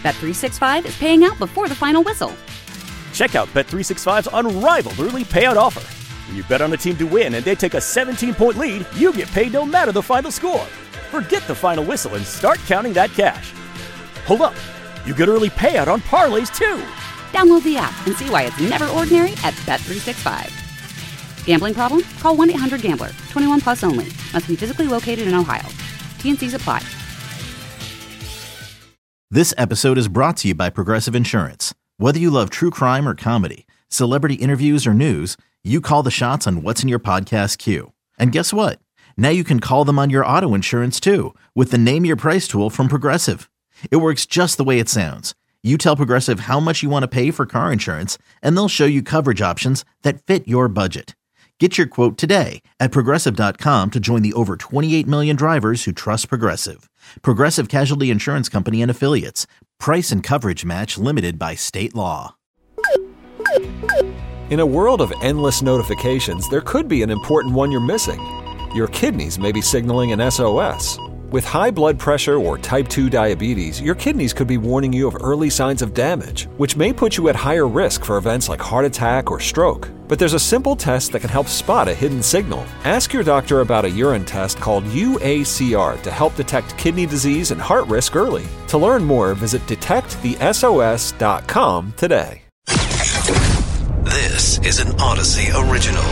Bet365 is paying out before the final whistle. Check out Bet365's unrivaled early payout offer. When you bet on a team to win and they take a 17-point lead, you get paid no matter the final score. Forget the final whistle and start counting that cash. Hold up. You get early payout on parlays, too. Download the app and see why it's never ordinary at Bet365. Gambling problem? Call 1-800-GAMBLER. 21 plus only. Must be physically located in Ohio. T&Cs apply. This episode is brought to you by Progressive Insurance. Whether you love true crime or comedy, celebrity interviews or news, you call the shots on what's in your podcast queue. And guess what? Now you can call them on your auto insurance too with the Name Your Price tool from Progressive. It works just the way it sounds. You tell Progressive how much you want to pay for car insurance, and they'll show you coverage options that fit your budget. Get your quote today at Progressive.com to join the over 28 million drivers who trust Progressive. Progressive Casualty Insurance Company and Affiliates. Price and coverage match limited by state law. In a world of endless notifications, there could be an important one you're missing. Your kidneys may be signaling an SOS. With high blood pressure or type 2 diabetes, your kidneys could be warning you of early signs of damage, which may put you at higher risk for events like heart attack or stroke. But there's a simple test that can help spot a hidden signal. Ask your doctor about a urine test called UACR to help detect kidney disease and heart risk early. To learn more, visit detectthesos.com today. This is an Odyssey original.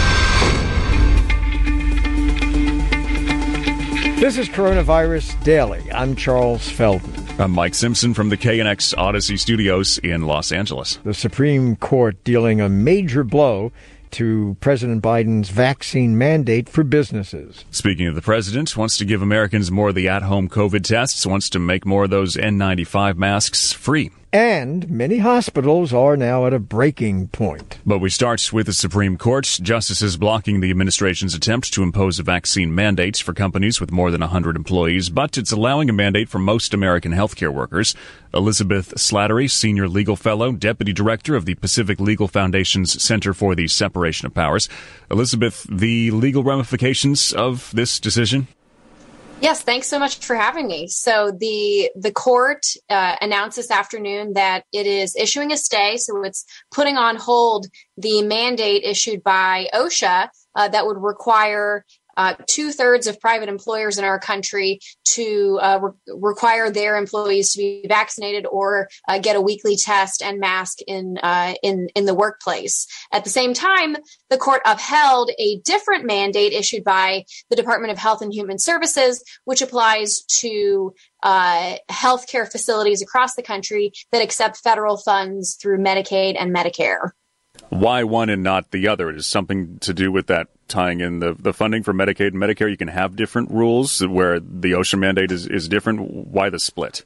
This is Coronavirus Daily. I'm Charles Feldman. I'm Mike Simpson from the KNX Odyssey Studios in Los Angeles. The Supreme Court dealing a major blow to President Biden's vaccine mandate for businesses. Speaking of the president, wants to give Americans more of the at-home COVID tests, wants to make more of those N95 masks free. And many hospitals are now at a breaking point. But we start with the Supreme Court. Justices blocking the administration's attempt to impose a vaccine mandate for companies with more than 100 employees, but it's allowing a mandate for most American healthcare workers. Elizabeth Slattery, Senior Legal Fellow, Deputy Director of the Pacific Legal Foundation's Center for the Separation of Powers. Elizabeth, the legal ramifications of this decision? Yes, thanks so much for having me. So the court announced this afternoon that it is issuing a stay. So it's putting on hold the mandate issued by OSHA that would require 2/3 of private employers in our country to require their employees to be vaccinated or get a weekly test and mask in the workplace. At the same time, the court upheld a different mandate issued by the Department of Health and Human Services, which applies to healthcare facilities across the country that accept federal funds through Medicaid and Medicare. Why one and not the other? Is something to do with that tying in the funding for Medicaid and Medicare? You can have different rules where the OSHA mandate is different. Why the split?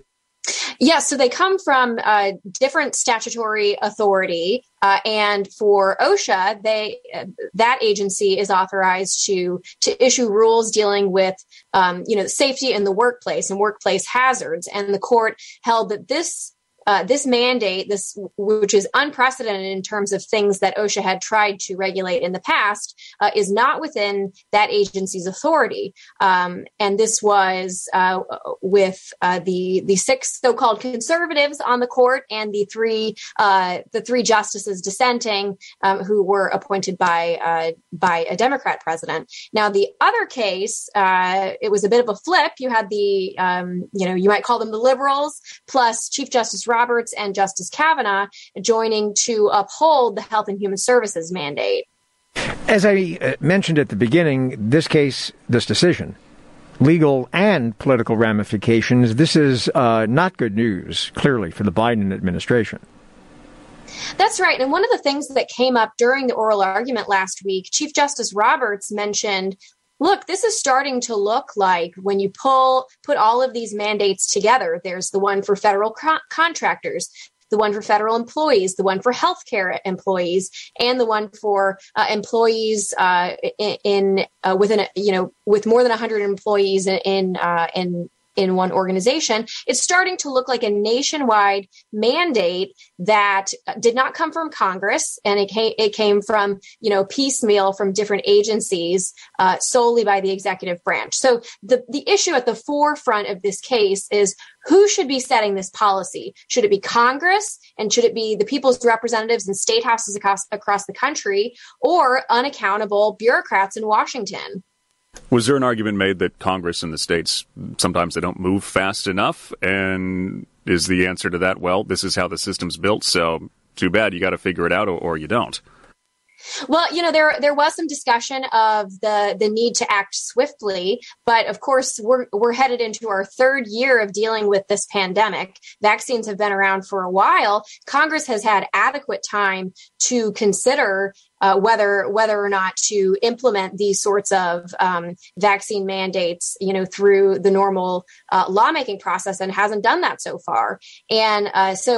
Yes, so they come from different statutory authority, and for OSHA, that agency is authorized to issue rules dealing with safety in the workplace and workplace hazards. And the court held that this mandate, which is unprecedented in terms of things that OSHA had tried to regulate in the past, is not within that agency's authority. And this was with the 6 so-called conservatives on the court and the three justices dissenting who were appointed by a Democrat president. Now, the other case, it was a bit of a flip. You had the you might call them the liberals plus Chief Justice Roberts and Justice Kavanaugh joining to uphold the Health and Human Services mandate. As I mentioned at the beginning, this decision, legal and political ramifications, this is not good news, clearly, for the Biden administration. That's right. And one of the things that came up during the oral argument last week, Chief Justice Roberts mentioned, look, this is starting to look like when you put all of these mandates together, there's the one for federal contractors, the one for federal employees, the one for healthcare employees, and the one for employees with more than 100 employees in in one organization. It's starting to look like a nationwide mandate that did not come from Congress, and it came from, piecemeal from different agencies solely by the executive branch. So the issue at the forefront of this case is who should be setting this policy? Should it be Congress, and should it be the people's representatives in state houses across the country, or unaccountable bureaucrats in Washington? Was there an argument made that Congress and the states, sometimes they don't move fast enough? And is the answer to that, well, this is how the system's built, so too bad, you got to figure it out or you don't? Well, there was some discussion of the need to act swiftly, but of course we're headed into our third year of dealing with this pandemic. Vaccines have been around for a while. Congress has had adequate time to consider whether or not to implement these sorts of vaccine mandates, through the normal lawmaking process, and hasn't done that so far. And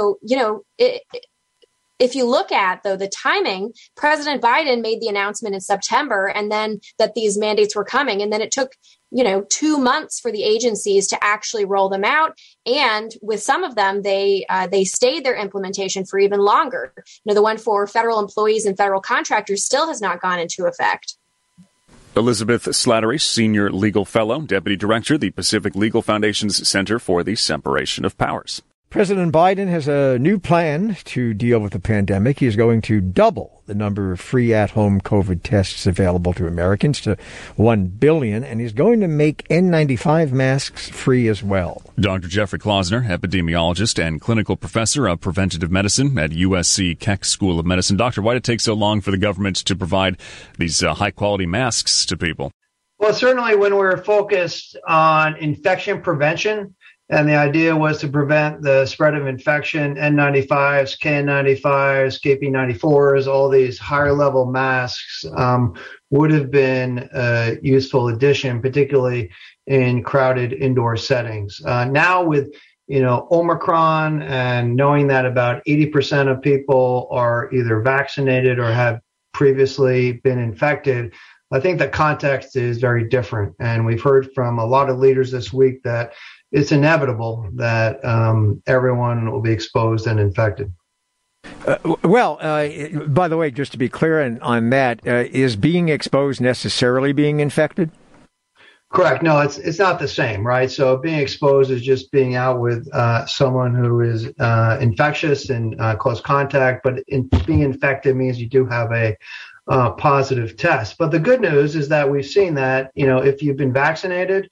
if you look at, though, the timing, President Biden made the announcement in September, and then that these mandates were coming. And then it took, 2 months for the agencies to actually roll them out. And with some of them, they stayed their implementation for even longer. The one for federal employees and federal contractors still has not gone into effect. Elizabeth Slattery, Senior Legal Fellow, Deputy Director, the Pacific Legal Foundation's Center for the Separation of Powers. President Biden has a new plan to deal with the pandemic. He is going to double the number of free at-home COVID tests available to Americans to 1 billion, and he's going to make N95 masks free as well. Dr. Jeffrey Klausner, epidemiologist and clinical professor of preventative medicine at USC Keck School of Medicine. Doctor, why did it take so long for the government to provide these high-quality masks to people? Well, certainly when we're focused on infection prevention, and the idea was to prevent the spread of infection, N95s, KN95s, KP94s, all these higher level masks would have been a useful addition, particularly in crowded indoor settings. Now with, Omicron, and knowing that about 80% of people are either vaccinated or have previously been infected, I think the context is very different. And we've heard from a lot of leaders this week that it's inevitable that everyone will be exposed and infected. By the way, just to be clear on that, is being exposed necessarily being infected? Correct. No, it's not the same, right? So being exposed is just being out with someone who is infectious and close contact, but being infected means you do have a positive test. But the good news is that we've seen that, if you've been vaccinated,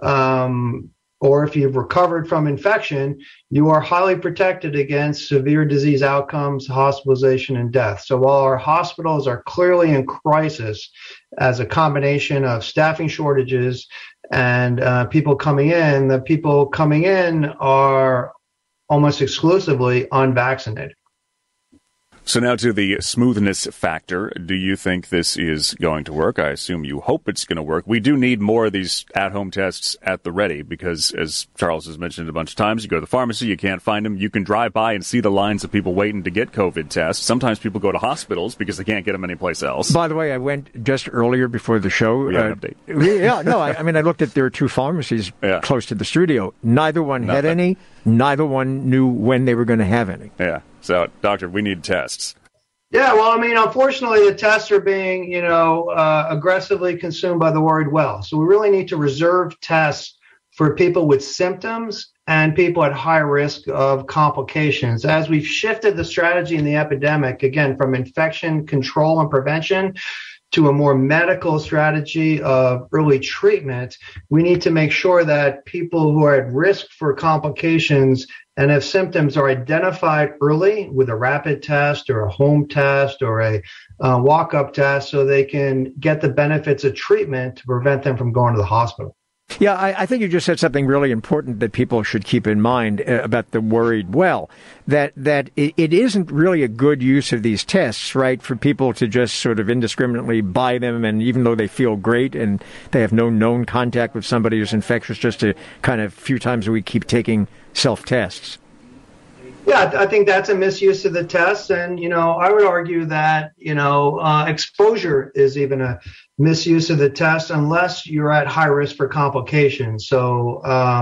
or if you've recovered from infection, you are highly protected against severe disease outcomes, hospitalization, and death. So while our hospitals are clearly in crisis as a combination of staffing shortages and people coming in, the people coming in are almost exclusively unvaccinated. So now to the smoothness factor. Do you think this is going to work? I assume you hope it's going to work. We do need more of these at-home tests at the ready because, as Charles has mentioned a bunch of times, you go to the pharmacy, you can't find them. You can drive by and see the lines of people waiting to get COVID tests. Sometimes people go to hospitals because they can't get them anyplace else. By the way, I went just earlier before the show. We got an update. I looked at there are 2 pharmacies close to the studio. Neither one had any. Neither one knew when they were going to have any. Yeah. So, doctor, we need tests. Yeah, well, unfortunately, the tests are being, aggressively consumed by the worried well. So we really need to reserve tests for people with symptoms and people at high risk of complications. As we've shifted the strategy in the epidemic, again, from infection control and prevention to a more medical strategy of early treatment, we need to make sure that people who are at risk for complications and if symptoms are identified early with a rapid test or a home test or a walk-up test so they can get the benefits of treatment to prevent them from going to the hospital. Yeah, I think you just said something really important that people should keep in mind about the worried well, that it isn't really a good use of these tests, right, for people to just sort of indiscriminately buy them, and even though they feel great and they have no known contact with somebody who's infectious, just to kind of a few times a week keep taking self-tests. Yeah, I think that's a misuse of the test. And, I would argue that, exposure is even a misuse of the test unless you're at high risk for complications. So,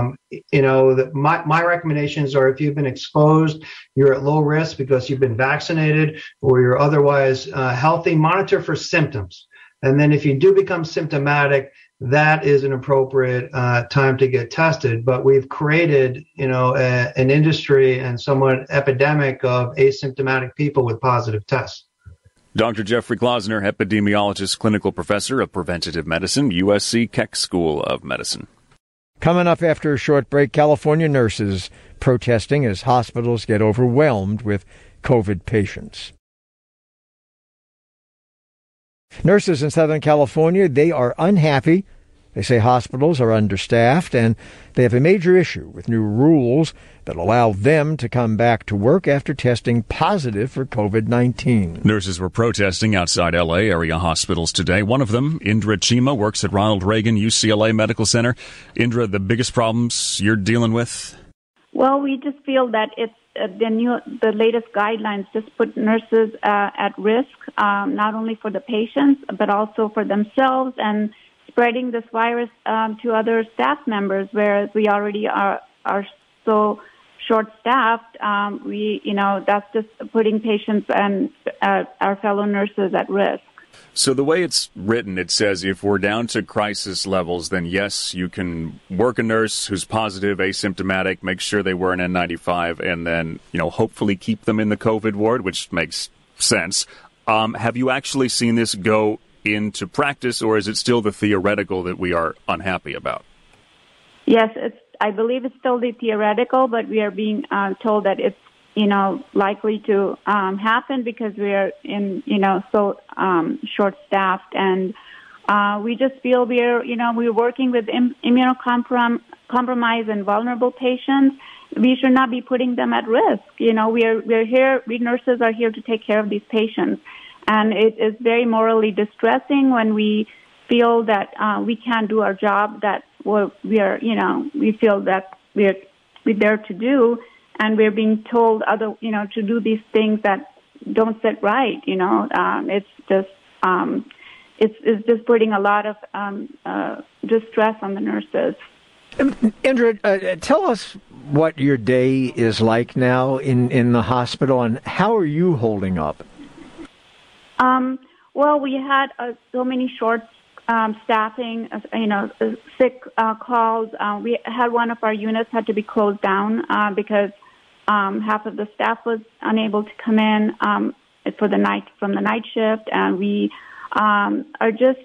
my recommendations are if you've been exposed, you're at low risk because you've been vaccinated or you're otherwise healthy, monitor for symptoms. And then if you do become symptomatic, that is an appropriate time to get tested. But we've created, an industry and somewhat epidemic of asymptomatic people with positive tests. Dr. Jeffrey Klausner, epidemiologist, clinical professor of preventative medicine, USC Keck School of Medicine. Coming up after a short break, California nurses protesting as hospitals get overwhelmed with COVID patients. Nurses in Southern California, they are unhappy. They say hospitals are understaffed, and they have a major issue with new rules that allow them to come back to work after testing positive for COVID-19. Nurses were protesting outside L.A. area hospitals today. One of them, Indra Chima, works at Ronald Reagan UCLA Medical Center. Indra, the biggest problems you're dealing with? Well, we just feel that it's the latest guidelines just put nurses at risk, not only for the patients, but also for themselves and spreading this virus to other staff members, whereas we already are so short-staffed. That's just putting patients and our fellow nurses at risk. So the way it's written, it says if we're down to crisis levels, then yes, you can work a nurse who's positive, asymptomatic, make sure they wear an N95, and then, hopefully keep them in the COVID ward, which makes sense. Have you actually seen this go into practice, or is it still the theoretical that we are unhappy about? Yes, I believe it's still the theoretical, but we are being told that it's likely to happen because we are so short-staffed, and we just feel we're working with immunocompromised and vulnerable patients. We should not be putting them at risk. We're here. We nurses are here to take care of these patients, and it is very morally distressing when we feel that we can't do our job that we feel that we're there to do. And we're being told to do these things that don't sit right. It's just putting a lot of distress on the nurses. Indra, tell us what your day is like now in the hospital, and how are you holding up? Well, we had so many short staffing, sick calls. We had one of our units had to be closed down because half of the staff was unable to come in from the night shift, and we are just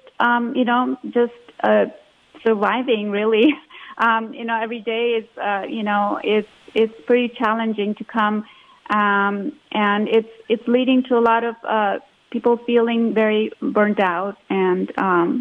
surviving really. Every day is it's pretty challenging to come, and it's leading to a lot of people feeling very burnt out, and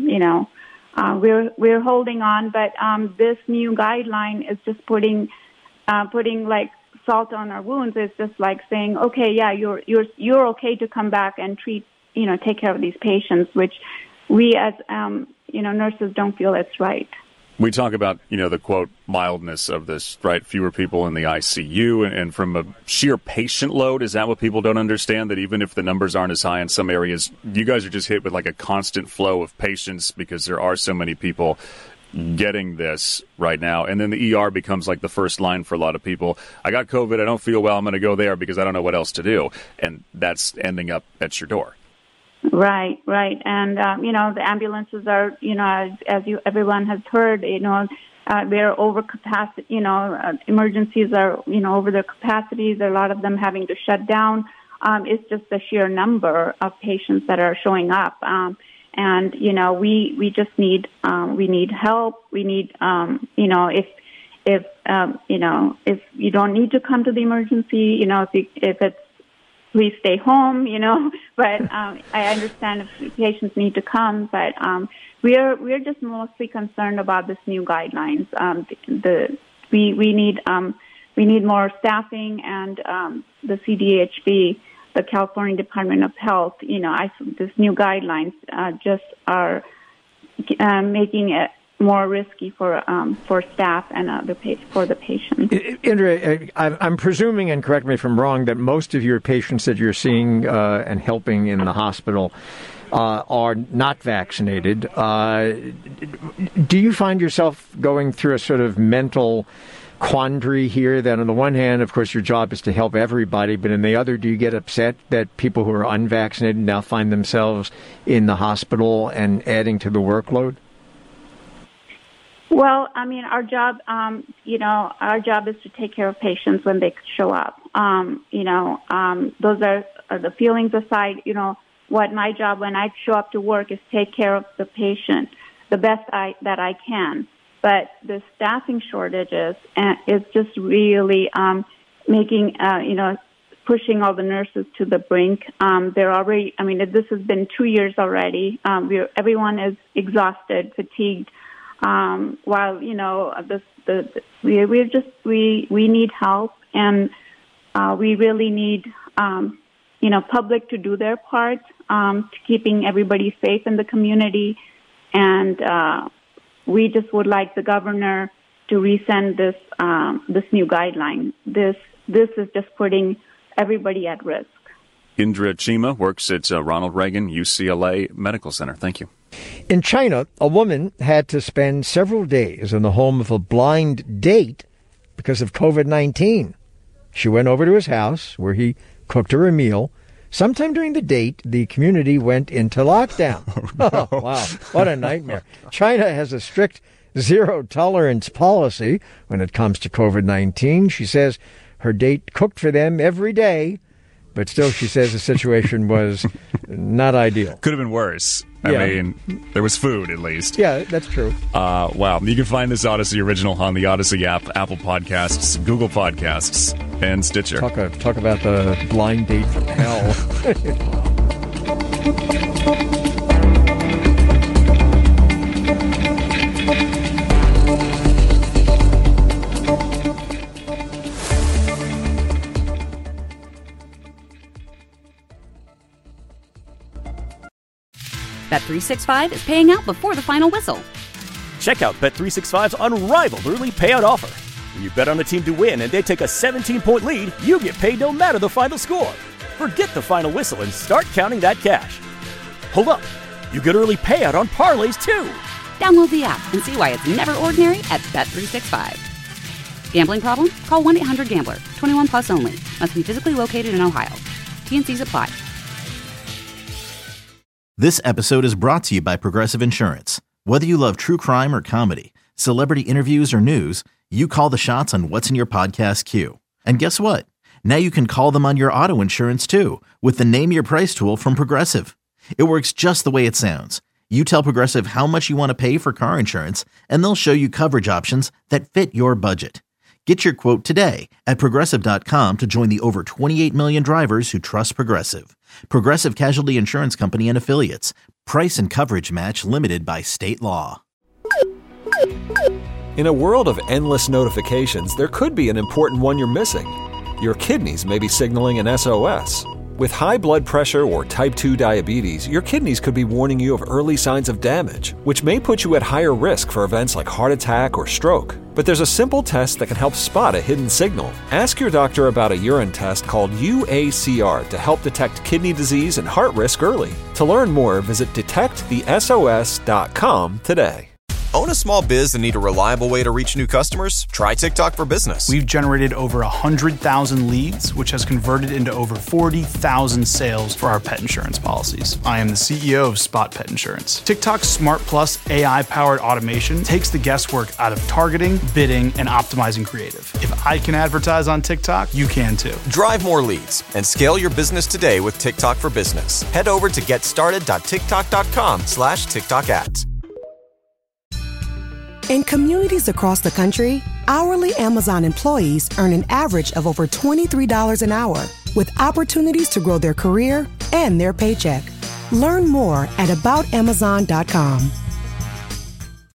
we're holding on, but this new guideline is just putting like salt on our wounds. It's just like saying, okay, yeah, you're okay to come back and treat, take care of these patients, which we as nurses don't feel it's right. We talk about, the, quote, mildness of this, right? Fewer people in the ICU. And from a sheer patient load, is that what people don't understand? That even if the numbers aren't as high in some areas, you guys are just hit with like a constant flow of patients because there are so many people getting this right now. And then the ER becomes like the first line for a lot of people. I got COVID. I don't feel well. I'm going to go there because I don't know what else to do. And that's ending up at your door. Right. And, the ambulances are, as everyone has heard, they're over capacity, emergencies are, over their capacities. A lot of them having to shut down. It's just the sheer number of patients that are showing up. And, we just need, we need help. We need, if you don't need to come to the emergency, if it's, please stay home, but I understand if patients need to come, but we're just mostly concerned about this new guidelines. We need more staffing, and the CDHP, the California Department of Health, this new guidelines just are making it more risky for staff and for the patients. Indra, I'm presuming, and correct me if I'm wrong, that most of your patients that you're seeing and helping in the hospital are not vaccinated. Do you find yourself going through a sort of mental quandary here that on the one hand, of course, your job is to help everybody, but in the other, do you get upset that people who are unvaccinated now find themselves in the hospital and adding to the workload? Well, I mean, our job is to take care of patients when they show up. Those are the feelings aside. What my job when I show up to work is take care of the patient the best that I can. But the staffing shortages is just really making, pushing all the nurses to the brink. They're already, this has been 2 years already. Everyone is exhausted, fatigued. While we need help, and we really need public to do their part to keeping everybody safe in the community, and we just would like the governor to resend this new guideline. This is just putting everybody at risk. Indra Chima works at Ronald Reagan UCLA Medical Center. Thank you. In China, a woman had to spend several days in the home of a blind date because of COVID-19. She went over to his house where he cooked her a meal. Sometime during the date, the community went into lockdown. Oh, no. Wow, what a nightmare. China has a strict zero-tolerance policy when it comes to COVID-19. She says her date cooked for them every day, but still, she says the situation was not ideal. Could have been worse. I mean, there was food, at least. Yeah, that's true. Wow. You can find this Odyssey original on the Odyssey app, Apple Podcasts, Google Podcasts, and Stitcher. Talk about the blind date from hell. Bet365 is paying out before the final whistle. Check out Bet365's unrivaled early payout offer. When you bet on a team to win and they take a 17-point lead, you get paid no matter the final score. Forget the final whistle and start counting that cash. Hold up. You get early payout on parlays, too. Download the app and see why it's never ordinary at Bet365. Gambling problem? Call 1-800-GAMBLER. 21 plus only. Must be physically located in Ohio. T&Cs apply. This episode is brought to you by Progressive Insurance. Whether you love true crime or comedy, celebrity interviews or news, you call the shots on what's in your podcast queue. And guess what? Now you can call them on your auto insurance too with the Name Your Price tool from Progressive. It works just the way it sounds. You tell Progressive how much you want to pay for car insurance, and they'll show you coverage options that fit your budget. Get your quote today at Progressive.com to join the over 28 million drivers who trust Progressive. Progressive Casualty Insurance Company and Affiliates. Price and coverage match limited by state law. In a world of endless notifications, there could be an important one you're missing. Your kidneys may be signaling an SOS. With high blood pressure or type 2 diabetes, your kidneys could be warning you of early signs of damage, which may put you at higher risk for events like heart attack or stroke. But there's a simple test that can help spot a hidden signal. Ask your doctor about a urine test called UACR to help detect kidney disease and heart risk early. To learn more, visit detectthesos.com today. Own a small biz and need a reliable way to reach new customers? Try TikTok for Business. We've generated over 100,000 leads, which has converted into over 40,000 sales for our pet insurance policies. I am the CEO of Spot Pet Insurance. TikTok's Smart Plus AI-powered automation takes the guesswork out of targeting, bidding, and optimizing creative. If I can advertise on TikTok, you can too. Drive more leads and scale your business today with TikTok for Business. Head over to getstarted.tiktok.com/TikTok ads. In communities across the country, hourly Amazon employees earn an average of over $23 an hour, with opportunities to grow their career and their paycheck. Learn more at aboutamazon.com.